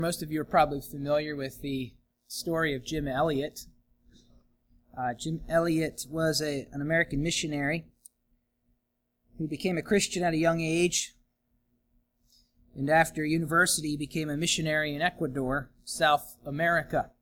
Most of you are probably familiar with the story of Jim Elliot. Jim Elliot was an American missionary who became a Christian at a young age, and after university became a missionary in Ecuador, South America.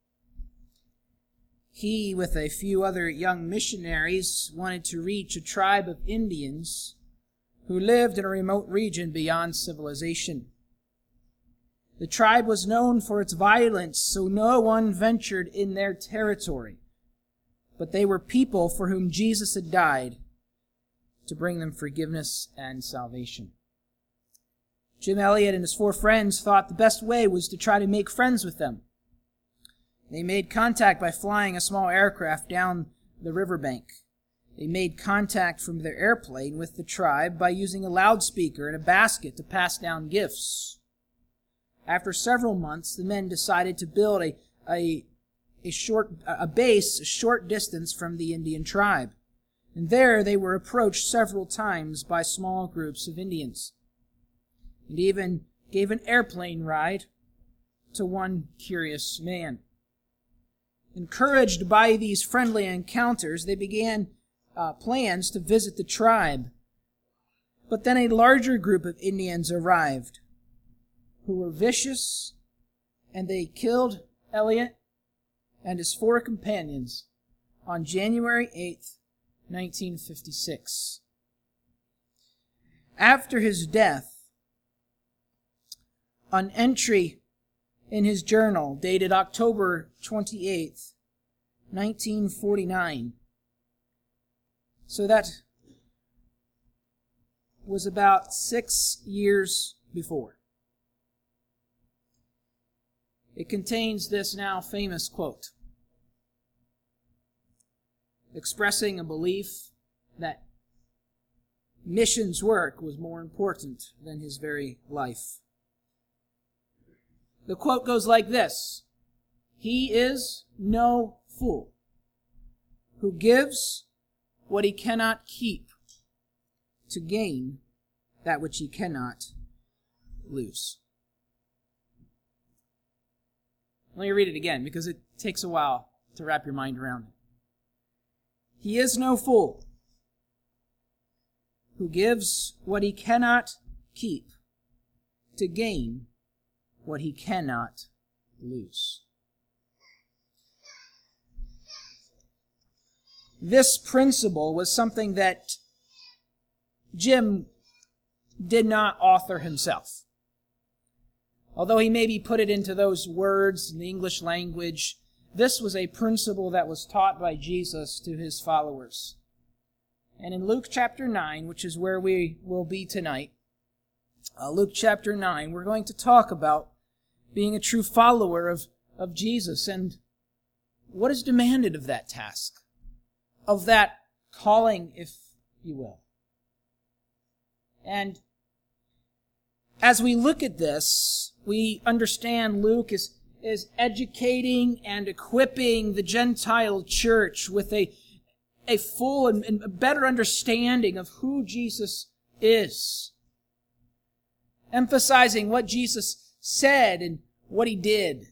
He, with a few other young missionaries, wanted to reach a tribe of Indians who lived in a remote region beyond civilization. The tribe was known for its violence, so no one ventured in their territory. But they were people for whom Jesus had died to bring them forgiveness and salvation. Jim Elliot and his 4 friends thought the best way was to try to make friends with them. They made contact by flying a small aircraft down the riverbank. They made contact from their airplane with the tribe by using a loudspeaker and a basket to pass down gifts. After several months, the men decided to build a base a short distance from the Indian tribe. And there they were approached several times by small groups of Indians, and even gave an airplane ride to one curious man. Encouraged by these friendly encounters, they began plans to visit the tribe. But then a larger group of Indians arrived who were vicious, and they killed Elliot and his 4 companions on January 8th, 1956. After his death, an entry in his journal dated October 28th, 1949. So that was about 6 years before. It contains this now famous quote, expressing a belief that missions work was more important than his very life. The quote goes like this: "He is no fool who gives what he cannot keep to gain that which he cannot lose." Let me read it again because it takes a while to wrap your mind around it. He is no fool who gives what he cannot keep to gain what he cannot lose. This principle was something that Jim did not author himself. Although he maybe put it into those words in the English language, this was a principle that was taught by Jesus to his followers. And in Luke chapter 9, which is where we will be tonight, Luke chapter 9, we're going to talk about being a true follower of Jesus and what is demanded of that task, of that calling, if you will. And as we look at this, we understand Luke is educating and equipping the Gentile church with a full and a better understanding of who Jesus is, emphasizing what Jesus said and what he did.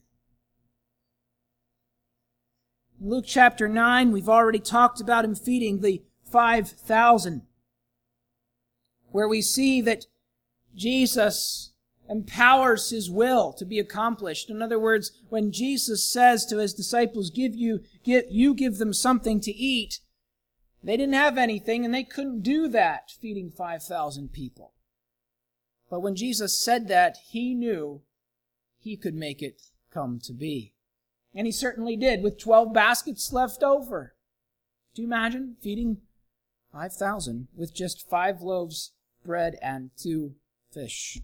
In Luke chapter 9, we've already talked about him feeding the 5,000, where we see that Jesus empowers his will to be accomplished. In other words, when Jesus says to his disciples, give them something to eat, they didn't have anything and they couldn't do that, feeding 5,000 people. But when Jesus said that, he knew he could make it come to be. And he certainly did, with 12 baskets left over. Do you imagine feeding 5,000 with just 5 loaves, bread, and 2 fish?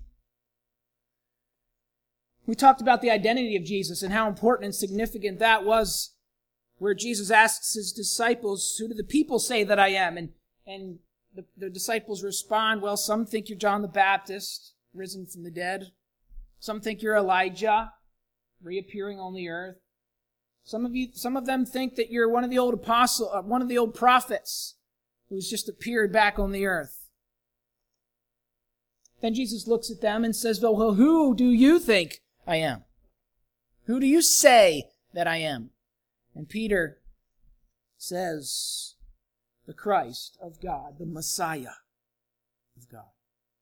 We talked about the identity of Jesus and how important and significant that was, where Jesus asks his disciples, "Who do the people say that I am?" And the disciples respond, "Well, some think you're John the Baptist, risen from the dead. Some think you're Elijah, reappearing on the earth. Some of them think that you're one of the old prophets who's just appeared back on the earth." Then Jesus looks at them and says, "Well, who do you think I am? Who do you say that I am? And Peter says, the Christ of God, the Messiah of God.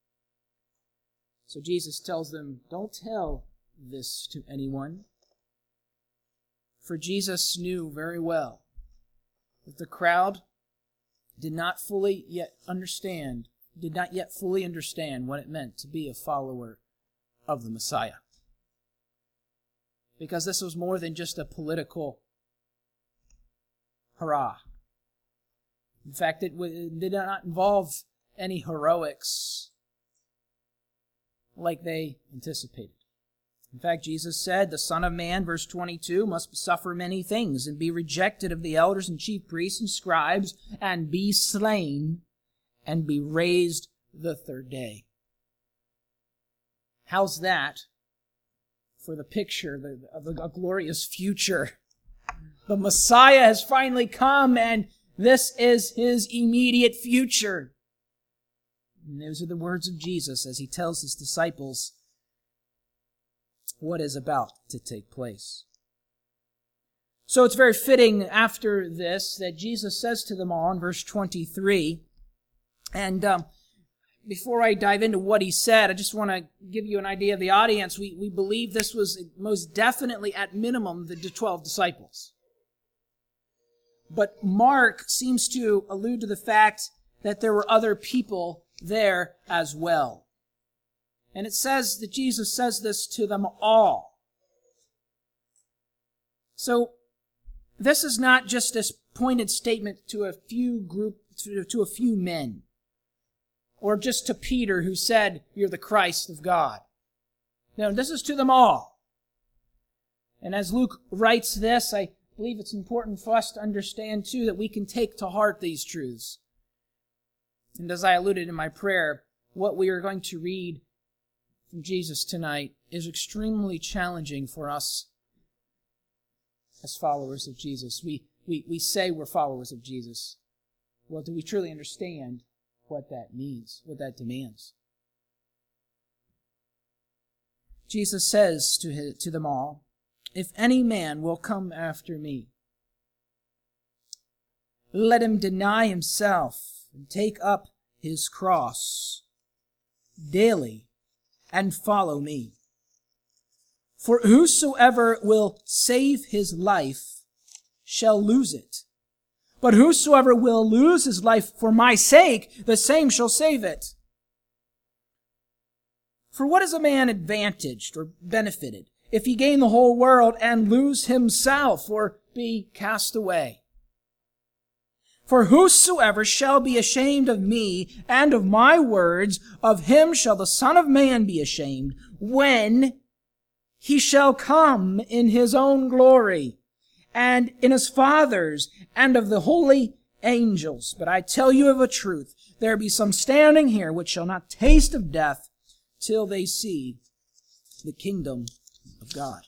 So Jesus tells them, don't tell this to anyone. For Jesus knew very well that the crowd did not yet fully understand what it meant to be a follower of the Messiah. Because this was more than just a political hurrah. In fact, it did not involve any heroics like they anticipated. In fact, Jesus said, the Son of Man, verse 22, must suffer many things and be rejected of the elders and chief priests and scribes and be slain and be raised the third day. How's that for the picture of a glorious future? The Messiah has finally come, and this is his immediate future. And those are the words of Jesus as he tells his disciples what is about to take place. So it's very fitting after this that Jesus says to them all in verse 23, and before I dive into what he said, I just want to give you an idea of the audience. We believe this was most definitely, at minimum, the 12 disciples. But Mark seems to allude to the fact that there were other people there as well. And it says that Jesus says this to them all. So this is not just a pointed statement to a few men, or just to Peter who said, "You're the Christ of God." No, this is to them all. And as Luke writes this, I believe it's important for us to understand too that we can take to heart these truths. And as I alluded in my prayer, what we are going to read from Jesus tonight is extremely challenging for us as followers of Jesus. We say we're followers of Jesus. Well, do we truly understand what that means, what that demands? Jesus says to them all, "If any man will come after me, let him deny himself and take up his cross daily and follow me. For whosoever will save his life shall lose it. But whosoever will lose his life for my sake, the same shall save it. For what is a man advantaged or benefited if he gain the whole world and lose himself or be cast away? For whosoever shall be ashamed of me and of my words, of him shall the Son of Man be ashamed, when he shall come in his own glory, and in his Father's, and of the holy angels. But I tell you of a truth, there be some standing here which shall not taste of death till they see the kingdom of God."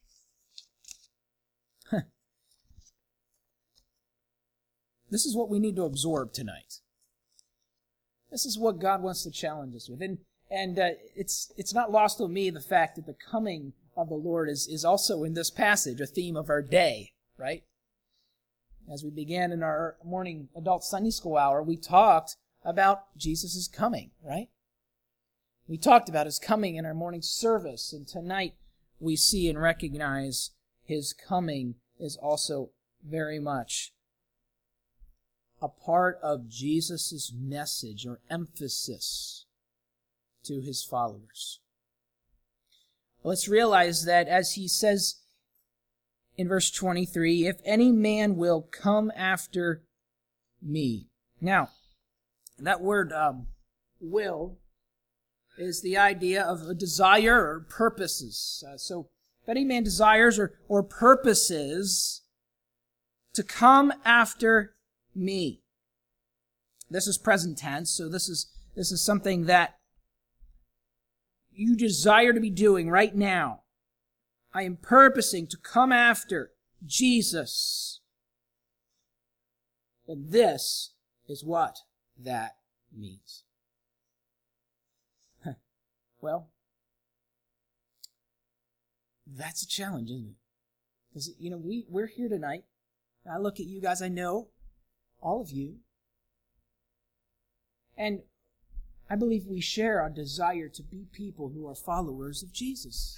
This is what we need to absorb tonight. This is what God wants to challenge us with. And it's not lost on me the fact that the coming of the Lord is also in this passage a theme of our day, right? As we began in our morning adult Sunday school hour, we talked about Jesus' coming, right? We talked about his coming in our morning service, and tonight we see and recognize his coming is also very much a part of Jesus' message or emphasis to his followers. Let's realize that as he says in verse 23, "If any man will come after me." Now, that word will is the idea of a desire or purposes. So if any man desires or purposes to come after me. This is present tense, so this is something that you desire to be doing right now. I am purposing to come after Jesus. And this is what that means. Well, That's a challenge, isn't it? Because, we're here tonight. I look at you guys, I know all of you. And I believe we share our desire to be people who are followers of Jesus.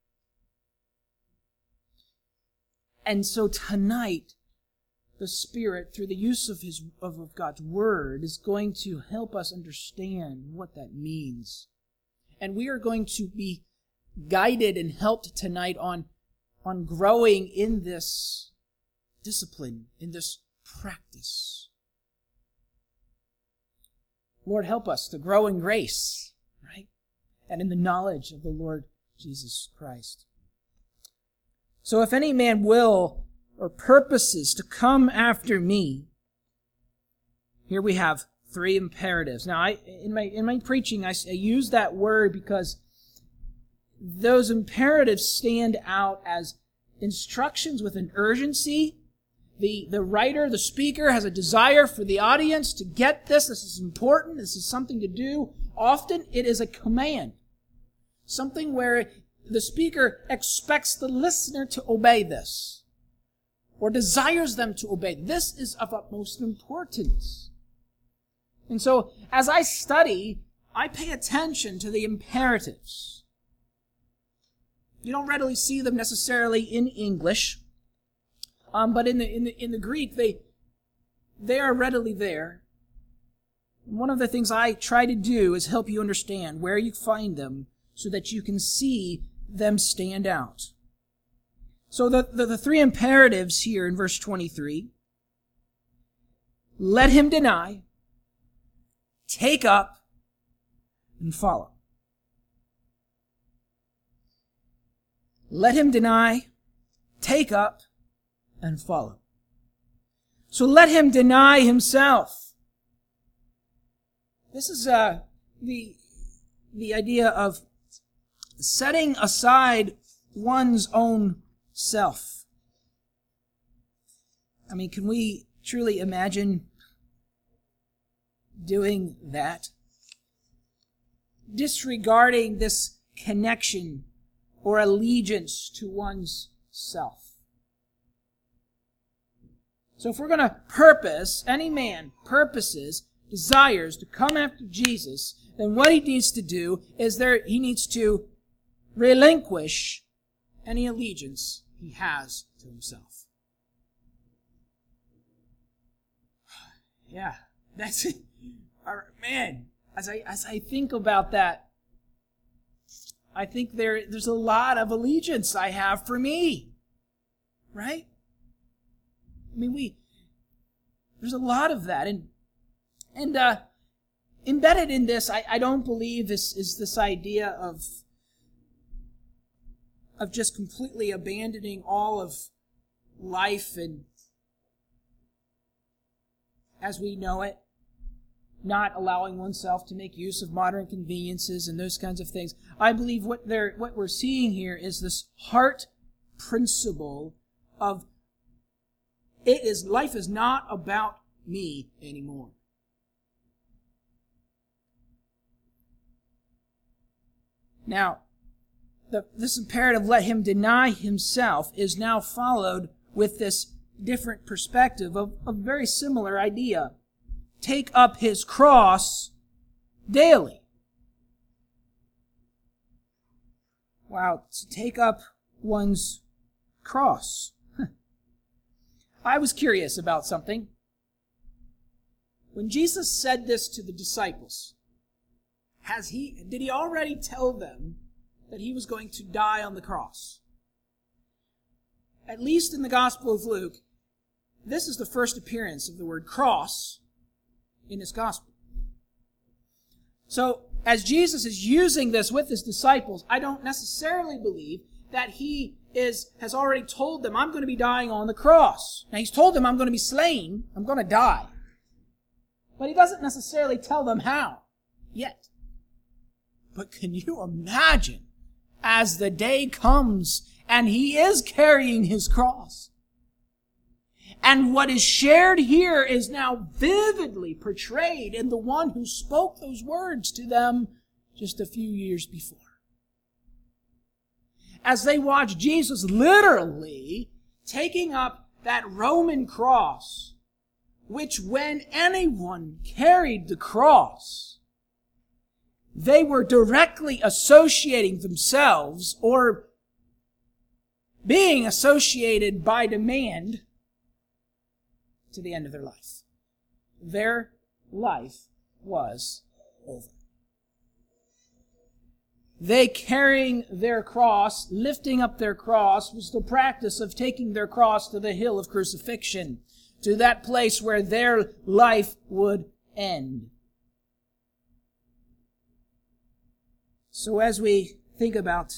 And so tonight, the Spirit, through the use of God's Word, is going to help us understand what that means. And we are going to be guided and helped tonight on growing in this discipline, in this practice. Lord, help us to grow in grace, right? And in the knowledge of the Lord Jesus Christ. So if any man will or purposes to come after me, here we have 3 imperatives. Now, in my preaching, I use that word because those imperatives stand out as instructions with an urgency. The writer, the speaker, has a desire for the audience to get this. This is important. This is something to do. Often it is a command. Something where the speaker expects the listener to obey this, or desires them to obey. This is of utmost importance. And so, as I study, I pay attention to the imperatives. You don't readily see them necessarily in English, but in the Greek, they are readily there. And one of the things I try to do is help you understand where you find them, so that you can see them stand out. So the 3 imperatives here in verse 23: let him deny, take up, and follow. Let him deny, take up, and follow. So let him deny himself. This is the idea of setting aside one's own self. I mean, can we truly imagine doing that? Disregarding this connection or allegiance to one's self. So if we're going to purpose, any man purposes, desires to come after Jesus, then what he needs to do is he needs to relinquish any allegiance he has to himself. Yeah, that's it. Man, as I think about that, I think there's a lot of allegiance I have for me, right? I mean, there's a lot of that, and embedded in this, I don't believe is this idea of just completely abandoning all of life and as we know it, not allowing oneself to make use of modern conveniences and those kinds of things. I believe what we're seeing here is this heart principle of life is not about me anymore. Now, this imperative, let him deny himself, is now followed with this different perspective of a very similar idea. Take up his cross daily. Wow, to take up one's cross. I was curious about something. When Jesus said this to the disciples, did he already tell them that he was going to die on the cross? At least in the Gospel of Luke, this is the first appearance of the word cross in his Gospel. So, as Jesus is using this with his disciples, I don't necessarily believe that he has already told them, I'm going to be dying on the cross. Now, he's told them, I'm going to be slain, I'm going to die. But he doesn't necessarily tell them how yet. But can you imagine, as the day comes and he is carrying his cross, and what is shared here is now vividly portrayed in the one who spoke those words to them just a few years before. as they watched Jesus literally taking up that Roman cross, which when anyone carried the cross, they were directly associating themselves or being associated by demand to the end of their life. Their life was over. They carrying their cross, lifting up their cross, was the practice of taking their cross to the hill of crucifixion, to that place where their life would end. So as we think about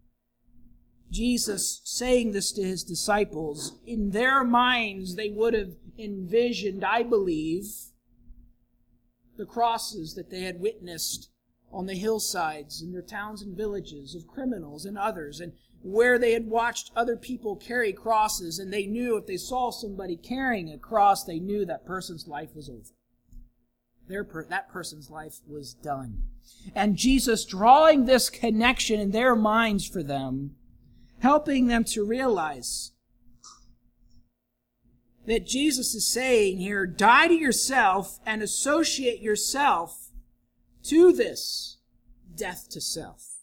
Jesus saying this to his disciples, in their minds they would have envisioned, I believe, the crosses that they had witnessed on the hillsides in their towns and villages of criminals and others, and where they had watched other people carry crosses, and they knew if they saw somebody carrying a cross, they knew that person's life was over. That person's life was done. And Jesus drawing this connection in their minds for them, helping them to realize that Jesus is saying here, die to yourself and associate yourself to this death to self.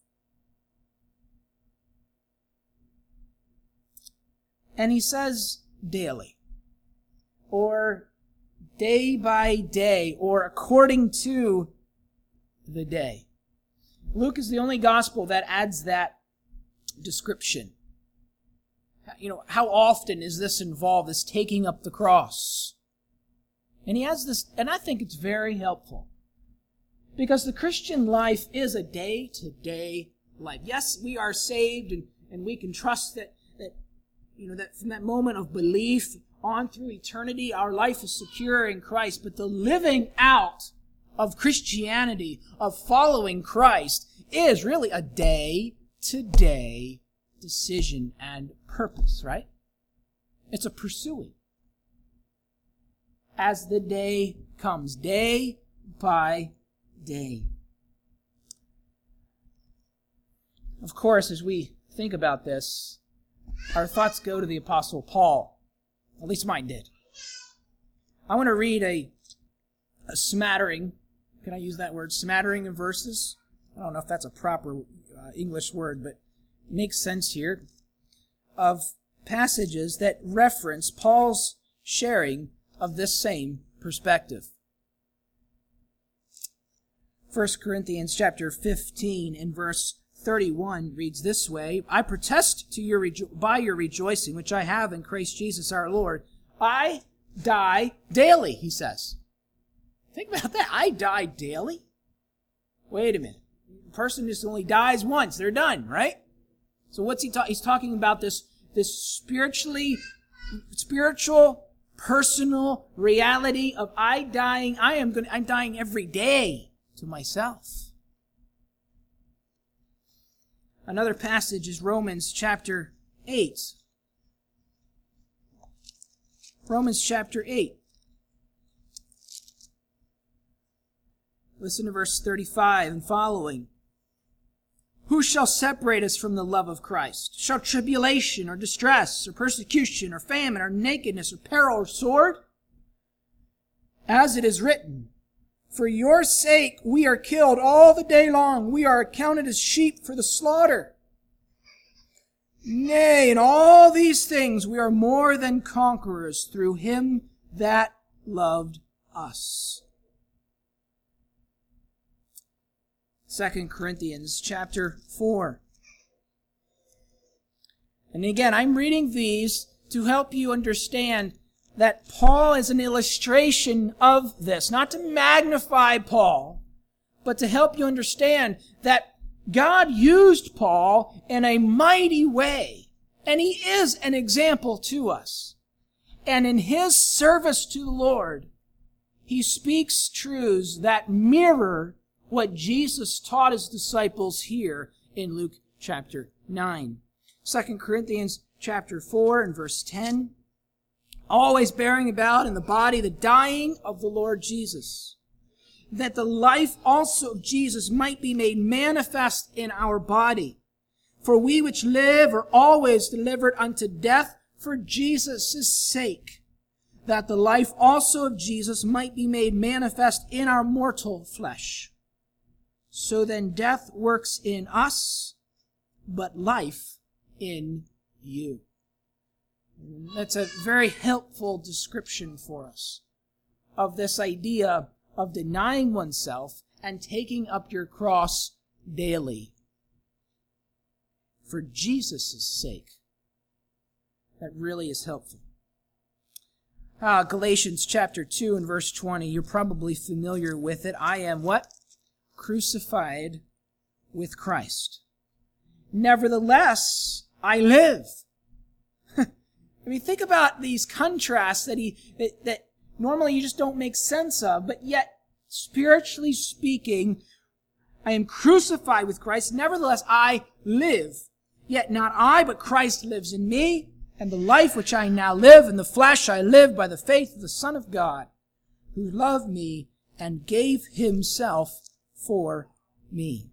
And he says daily, or day by day, or according to the day. Luke is the only gospel that adds that description. How often is this involved, this taking up the cross? And he has this, and I think it's very helpful. Because the Christian life is a day-to-day life. Yes, we are saved, and we can trust that from that moment of belief on through eternity, our life is secure in Christ. But the living out of Christianity, of following Christ, is really a day-to-day decision and purpose, right? It's a pursuing. As the day comes, day by day. Of course, as we think about this, our thoughts go to the Apostle Paul. At least mine did. I want to read a smattering, can I use that word, smattering of verses? I don't know if that's a proper English word, but it makes sense here, of passages that reference Paul's sharing of this same perspective. 1 Corinthians chapter 15 and verse 31 reads this way, I protest to your by your rejoicing, which I have in Christ Jesus our Lord. I die daily, he says. Think about that. I die daily? Wait a minute. The person just only dies once. They're done, right? So what's he talking? He's talking about this spiritual, personal reality of I'm dying every day to myself. Another passage is Romans chapter 8. Romans chapter 8. Listen to verse 35 and following. Who shall separate us from the love of Christ? Shall tribulation or distress or persecution or famine or nakedness or peril or sword? As it is written, for your sake we are killed all the day long. We are accounted as sheep for the slaughter. Nay, in all these things we are more than conquerors through him that loved us. 2 Corinthians chapter 4. And again, I'm reading these to help you understand that Paul is an illustration of this. Not to magnify Paul, but to help you understand that God used Paul in a mighty way. And he is an example to us. And in his service to the Lord, he speaks truths that mirror what Jesus taught his disciples here in Luke chapter 9. 2 Corinthians chapter 4 and verse 10. Always bearing about in the body the dying of the Lord Jesus, that the life also of Jesus might be made manifest in our body. For we which live are always delivered unto death for Jesus' sake, that the life also of Jesus might be made manifest in our mortal flesh. So then death works in us, but life in you. That's a very helpful description for us of this idea of denying oneself and taking up your cross daily for Jesus' sake. That really is helpful. Galatians chapter 2 and verse 20, you're probably familiar with it. I am what? Crucified with Christ. Nevertheless, I live. I mean, think about these contrasts that normally you just don't make sense of, but yet, spiritually speaking, I am crucified with Christ. Nevertheless, I live. Yet not I, but Christ lives in me. And the life which I now live in the flesh, I live by the faith of the Son of God, who loved me and gave himself for me.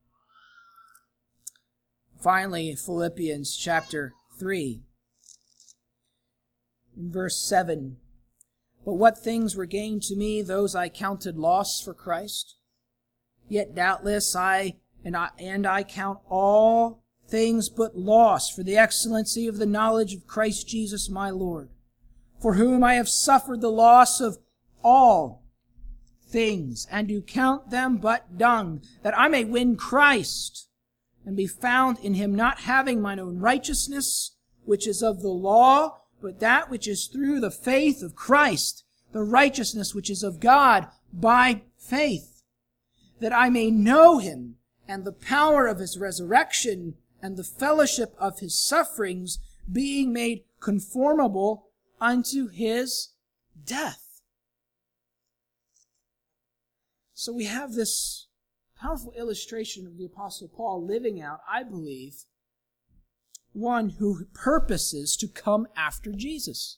Finally, Philippians chapter 3, in verse 7. But what things were gained to me, those I counted loss for Christ. Yet doubtless I count all things but loss for the excellency of the knowledge of Christ Jesus my Lord, for whom I have suffered the loss of all things, and do count them but dung, that I may win Christ, and be found in him, not having mine own righteousness, which is of the law, but that which is through the faith of Christ, the righteousness which is of God by faith, that I may know him, and the power of his resurrection, and the fellowship of his sufferings, being made conformable unto his death. So we have this powerful illustration of the Apostle Paul living out, I believe, one who purposes to come after Jesus.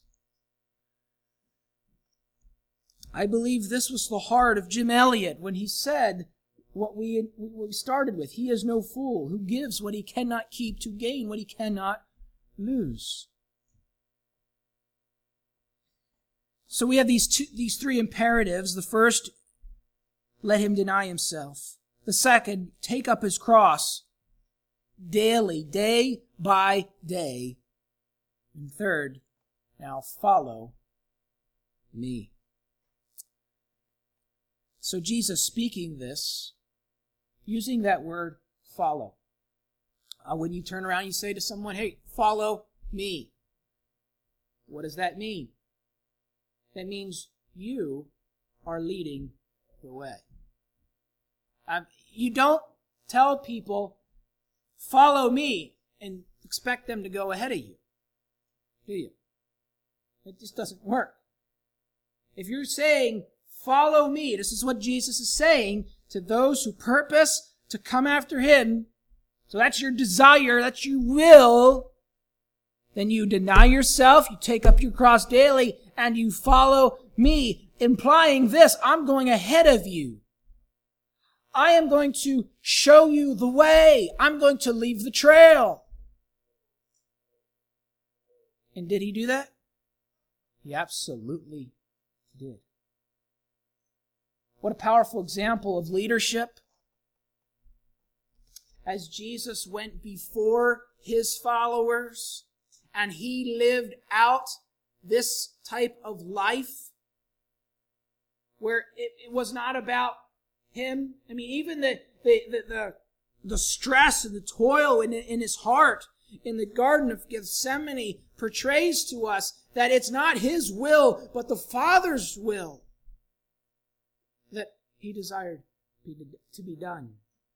I believe this was the heart of Jim Elliot when he said what we started with. He is no fool who gives what he cannot keep to gain what he cannot lose. So we have these three imperatives. The first, let him deny himself. The second, take up his cross daily, day by day. And third, now follow me. So Jesus speaking this, using that word follow. When you turn around, you say to someone, hey, follow me. What does that mean? That means you are leading the way. You don't tell people, follow me, and expect them to go ahead of you, do you? It just doesn't work. If you're saying, follow me, this is what Jesus is saying to those who purpose to come after him, so that's your desire, that's your will, then you deny yourself, you take up your cross daily, and you follow me, implying this, I'm going ahead of you. I am going to show you the way. I'm going to leave the trail. And did he do that? He absolutely did. What a powerful example of leadership. As Jesus went before his followers and he lived out this type of life where it was not about him. I mean, even the stress and the toil in his heart in the Garden of Gethsemane portrays to us that it's not his will, but the Father's will that he desired to be done.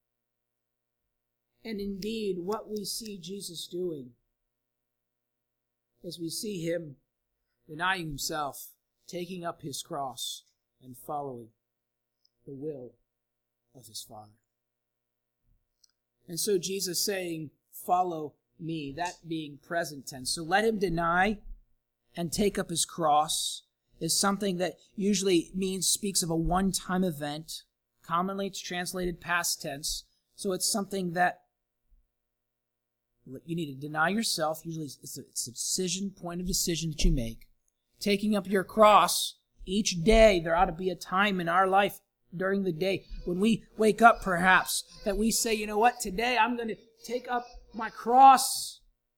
And indeed, what we see Jesus doing is we see him denying himself, taking up his cross, and following the will of his Father. And so Jesus saying, follow me, that being present tense. So let him deny and take up his cross is something that usually speaks of a one-time event. Commonly it's translated past tense. So it's something that You need to deny yourself. Usually it's a decision, point of decision that you make. Taking up your cross each day. There ought to be a time in our life during the day when we wake up, perhaps, that we say, you know what, today I'm going to take up my cross.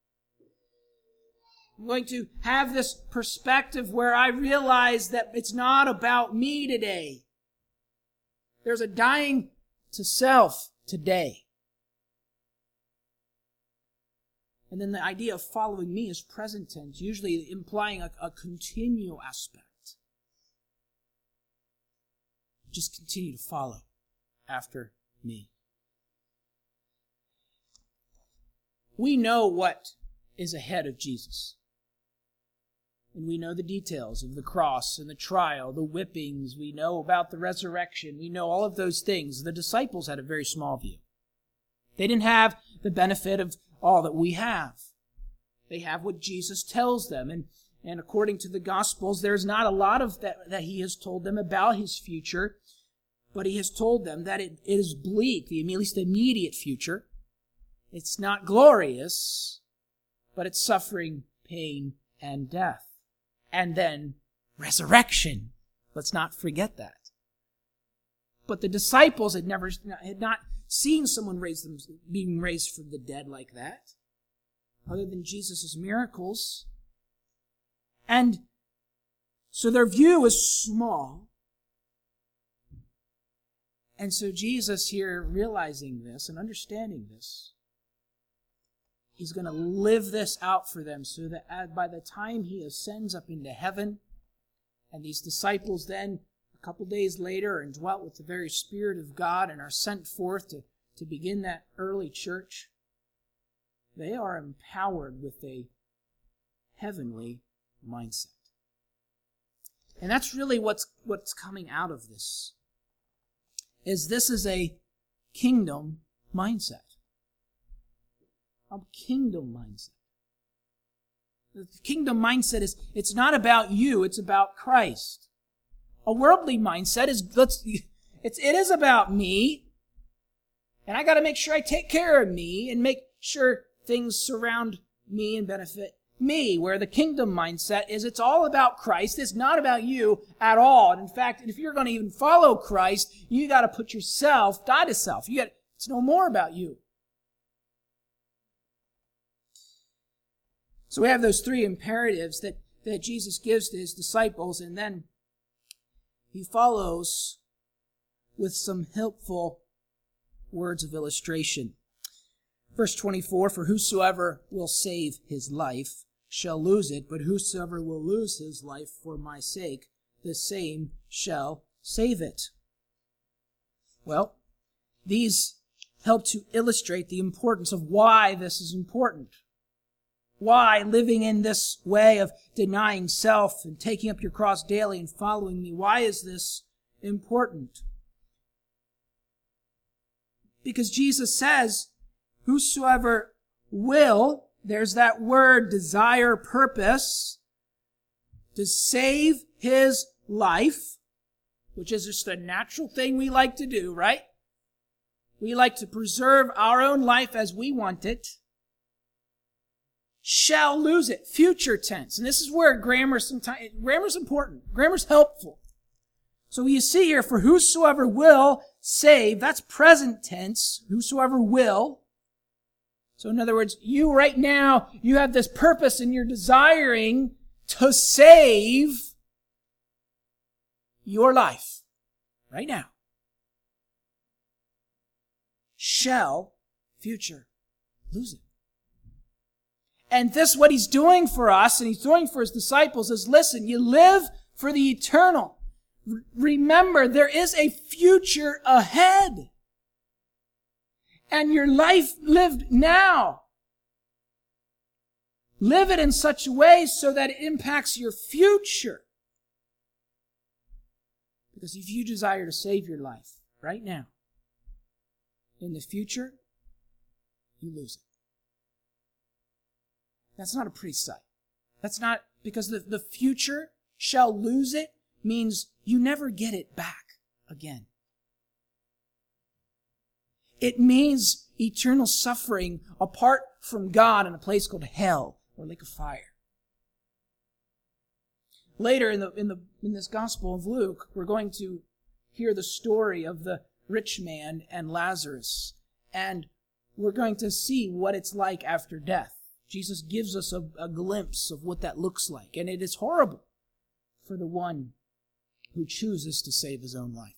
I'm going to have this perspective where I realize that it's not about me today. There's a dying to self today. And then the idea of following me is present tense, usually implying a continual aspect. Just continue to follow after me. We know what is ahead of Jesus. And we know the details of the cross and the trial, the whippings. We know about the resurrection. We know all of those things. The disciples had a very small view. They didn't have the benefit of all that we have. They have what Jesus tells them. And according to the Gospels, there's not a lot of that he has told them about his future, but he has told them that it is bleak, at least the immediate future. It's not glorious, but it's suffering, pain, and death. And then resurrection. Let's not forget that. But the disciples had not seen someone being raised from the dead like that, other than Jesus' miracles. And so their view is small. And so Jesus here, realizing this and understanding this, he's going to live this out for them so that by the time he ascends up into heaven, and these disciples then, a couple days later, are indwelt with the very Spirit of God and are sent forth to begin that early church, they are empowered with a heavenly mindset. And that's really what's coming out of this. This is a kingdom mindset. A kingdom mindset. The kingdom mindset is, it's not about you, it's about Christ. A worldly mindset it is about me, and I got to make sure I take care of me and make sure things surround me and benefit me, where the kingdom mindset is it's all about Christ. It's not about you at all. And in fact, if you're going to even follow Christ, you got to put yourself, die to self. It's no more about you. So we have those three imperatives that Jesus gives to his disciples, and then he follows with some helpful words of illustration. Verse 24, for whosoever will save his life shall lose it, but whosoever will lose his life for my sake, the same shall save it. Well, these help to illustrate the importance of why this is important. Why living in this way of denying self and taking up your cross daily and following me, why is this important? Because Jesus says, whosoever will, there's that word, desire, purpose, to save his life, which is just a natural thing we like to do, right? We like to preserve our own life as we want it, shall lose it. Future tense. And this is where grammar's important. Grammar's helpful. So you see here, for whosoever will save, that's present tense, whosoever will. So in other words, you right now, you have this purpose and you're desiring to save your life. Right now. Shall, future, lose it. And this, what he's doing for us, and he's doing for his disciples, is listen, you live for the eternal. Remember, there is a future ahead. And your life lived now. Live it in such a way so that it impacts your future. Because if you desire to save your life right now, in the future, you lose it. That's not a pretty sight. That's not, because the future shall lose it means you never get it back again. It means eternal suffering apart from God in a place called hell or lake of fire. Later in this Gospel of Luke, we're going to hear the story of the rich man and Lazarus, and we're going to see what it's like after death. Jesus gives us a glimpse of what that looks like, and it is horrible for the one who chooses to save his own life.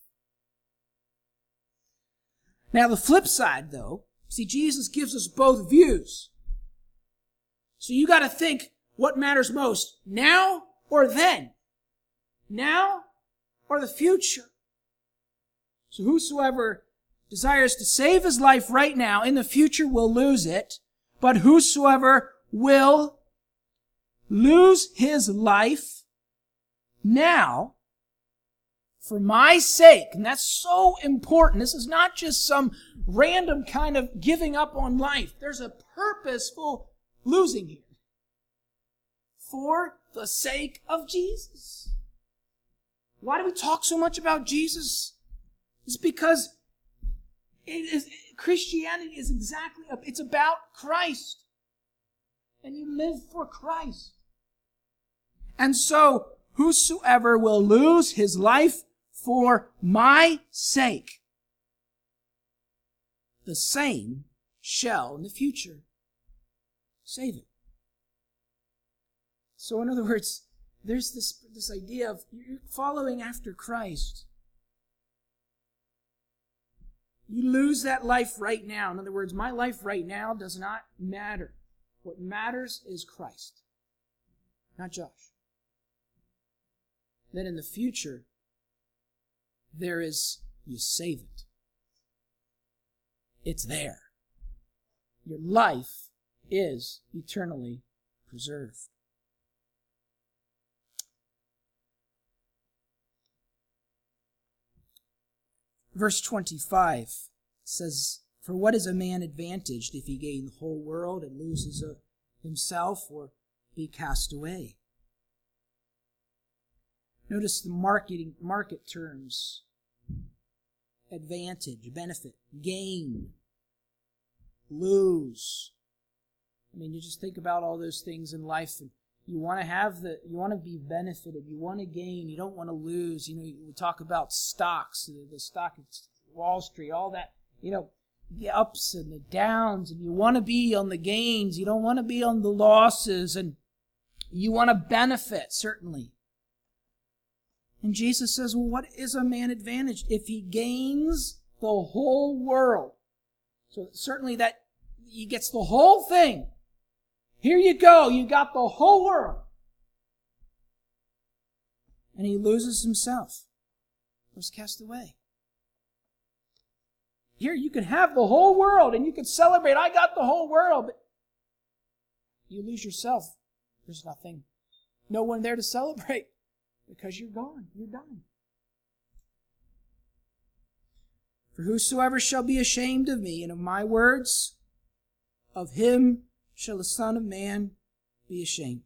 Now, the flip side, though, see, Jesus gives us both views. So you got to think, what matters most, now or then? Now or the future? So whosoever desires to save his life right now, in the future will lose it. But whosoever will lose his life now for my sake, and that's so important. This is not just some random kind of giving up on life. There's a purposeful losing here. For the sake of Jesus. Why do we talk so much about Jesus? It's because Christianity is it's about Christ. And you live for Christ. And so, whosoever will lose his life for my sake, the same shall in the future save it. So in other words, there's this idea of you're following after Christ. You lose that life right now. In other words, my life right now does not matter. What matters is Christ, not Josh. Then in the future, you save it. It's there. Your life is eternally preserved. Verse 25 says, "For what is a man advantaged if he gain the whole world and loses himself or be cast away?" Notice the market terms. Advantage, benefit, gain, lose. I mean, you just think about all those things in life, and you want to be benefited, you want to gain, you don't want to lose. You know, we talk about stocks, the stock, Wall Street, all that, the ups and the downs, and you want to be on the gains, you don't want to be on the losses, and you want to benefit, certainly. And Jesus says, well, what is a man advantaged if he gains the whole world? So certainly that he gets the whole thing. Here you go, you got the whole world. And he loses himself. Or is cast away. Here you can have the whole world and you can celebrate, I got the whole world. But you lose yourself. There's nothing, no one there to celebrate. Because you're gone. You're done. "For whosoever shall be ashamed of me and of my words, of him shall the Son of Man be ashamed."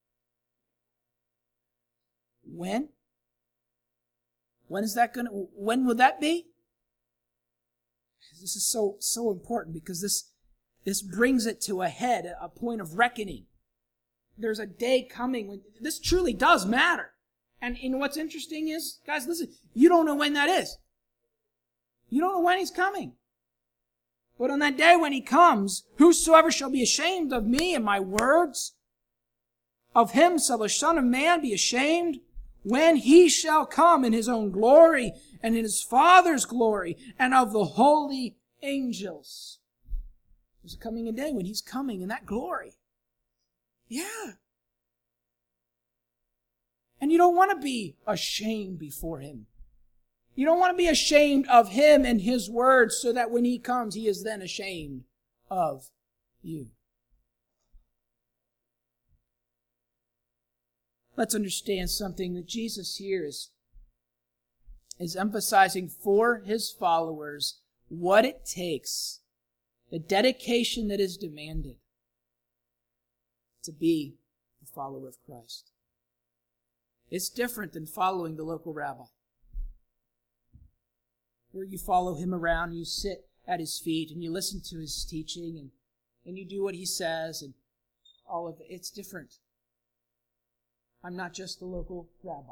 When? When will that be? This is so important because this brings it to a head, a point of reckoning. There's a day coming when this truly does matter. And what's interesting is, guys, listen, you don't know when that is. You don't know when he's coming. But on that day when he comes, whosoever shall be ashamed of me and my words, of him shall the Son of Man be ashamed, when he shall come in his own glory and in his Father's glory and of the holy angels. There's coming a day when he's coming in that glory. Yeah. And you don't want to be ashamed before him. You don't want to be ashamed of him and his words so that when he comes, he is then ashamed of you. Let's understand something that Jesus here is emphasizing for his followers what it takes, the dedication that is demanded to be a follower of Christ. It's different than following the local rabbi, where you follow him around, you sit at his feet and you listen to his teaching and you do what he says and all of it. It's different. I'm not just the local rabbi.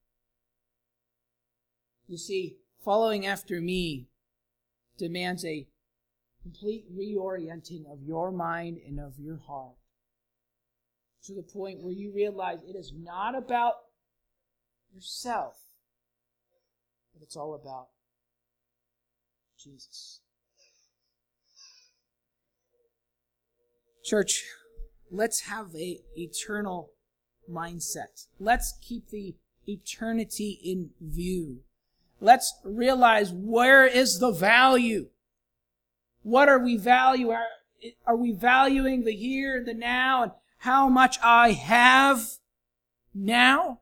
You see, following after me demands a complete reorienting of your mind and of your heart to the point where you realize it is not about yourself, but it's all about Jesus. Church, let's have an eternal mindset. Let's keep the eternity in view. Let's realize, where is the value? What are we valuing? Are we valuing the here and the now and how much I have now?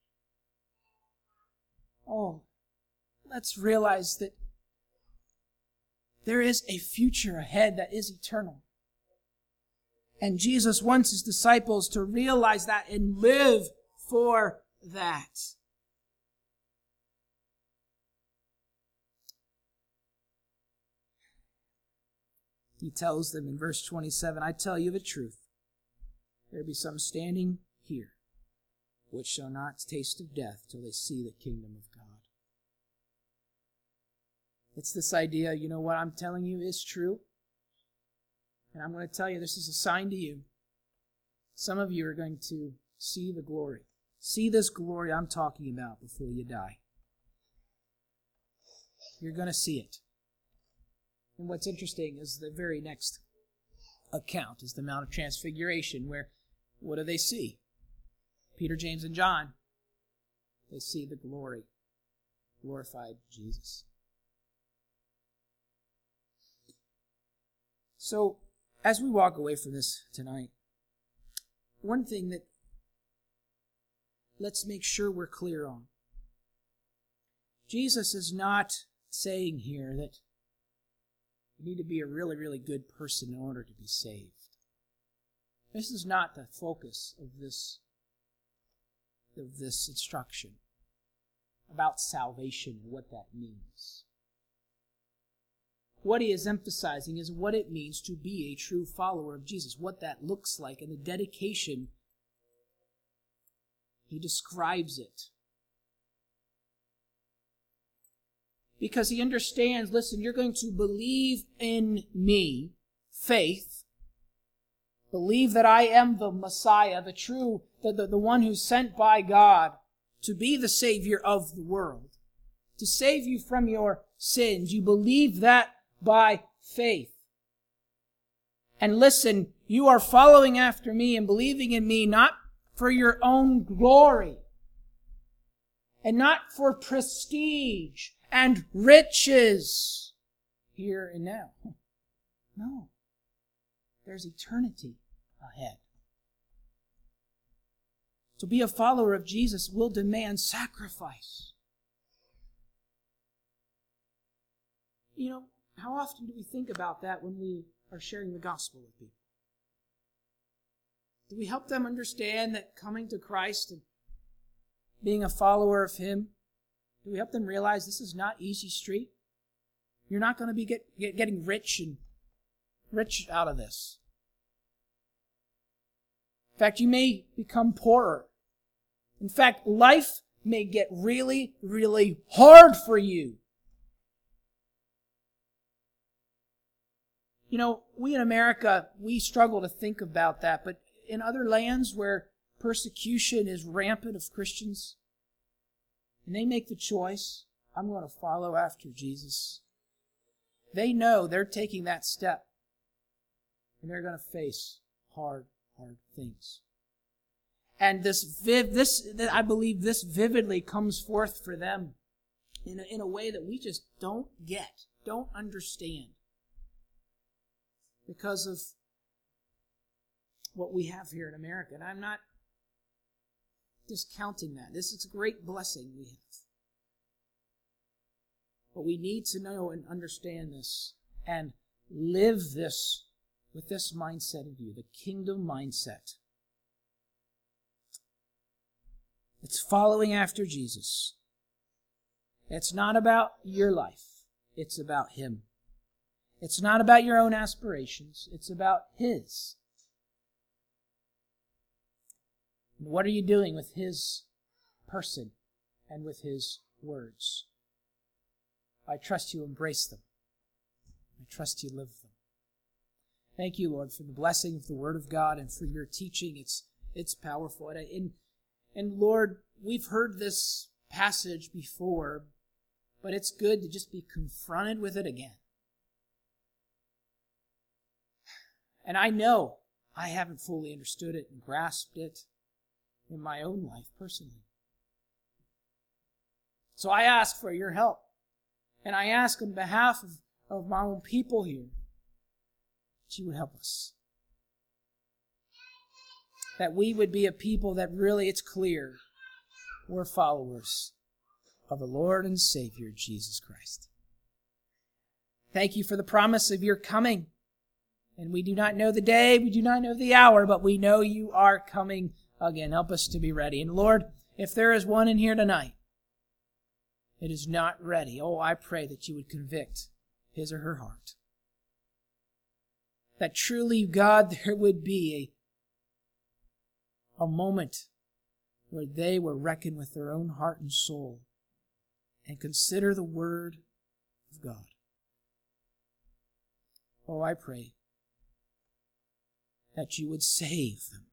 Oh, let's realize that there is a future ahead that is eternal. And Jesus wants his disciples to realize that and live for that. He tells them in verse 27, I tell you the truth, there be some standing here which shall not taste of death till they see the kingdom of God. It's this idea, you know what I'm telling you is true. And I'm going to tell you, this is a sign to you. Some of you are going to see the glory. See this glory I'm talking about before you die. You're going to see it. And what's interesting is the very next account is the Mount of Transfiguration, where what do they see? Peter, James, and John. They see the glory, glorified Jesus. So, as we walk away from this tonight, one thing that let's make sure we're clear on. Jesus is not saying here that you need to be a really, really good person in order to be saved. This is not the focus of this instruction about salvation and what that means. What he is emphasizing is what it means to be a true follower of Jesus, what that looks like, and the dedication. He describes it. Because he understands, listen, you're going to believe in me, faith, believe that I am the Messiah, the true, the one who's sent by God to be the Savior of the world, to save you from your sins. You believe that by faith. And listen, you are following after me and believing in me not for your own glory and not for prestige and riches here and now. No. There's eternity ahead. To be a follower of Jesus will demand sacrifice. You know, how often do we think about that when we are sharing the gospel with people? Do we help them understand that coming to Christ and being a follower of Him, do we help them realize this is not easy street? You're not going to be getting rich out of this. In fact, you may become poorer. In fact, life may get really, really hard for you. You know, we in America, we struggle to think about that, but in other lands where persecution is rampant of Christians, and they make the choice, I'm going to follow after Jesus, they know they're taking that step, and they're going to face hard things. And I believe this vividly comes forth for them in a way that we just don't get, don't understand, because of what we have here in America. And I'm not discounting that. This is a great blessing we have. But we need to know and understand this and live this with this mindset of view, the kingdom mindset. It's following after Jesus. It's not about your life. It's about Him. It's not about your own aspirations. It's about His. And what are you doing with His person and with His words? I trust you embrace them. I trust you live them. Thank you, Lord, for the blessing of the Word of God and for your teaching. It's powerful. And Lord, we've heard this passage before, but it's good to just be confronted with it again. And I know I haven't fully understood it and grasped it in my own life personally. So I ask for your help. And I ask on behalf of my own people here that you would help us. That we would be a people that really, it's clear, we're followers of the Lord and Savior, Jesus Christ. Thank you for the promise of your coming. And we do not know the day, we do not know the hour, but we know you are coming again. Help us to be ready. And Lord, if there is one in here tonight that is not ready, oh, I pray that you would convict his or her heart. That truly, God, there would be a moment where they were reckoned with their own heart and soul and consider the Word of God. Oh, I pray that you would save them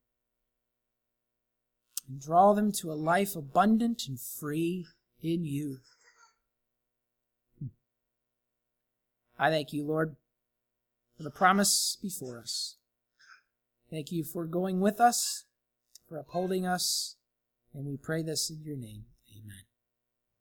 and draw them to a life abundant and free in you. I thank you, Lord, for the promise before us. Thank you for going with us, for upholding us, and we pray this in your name. Amen.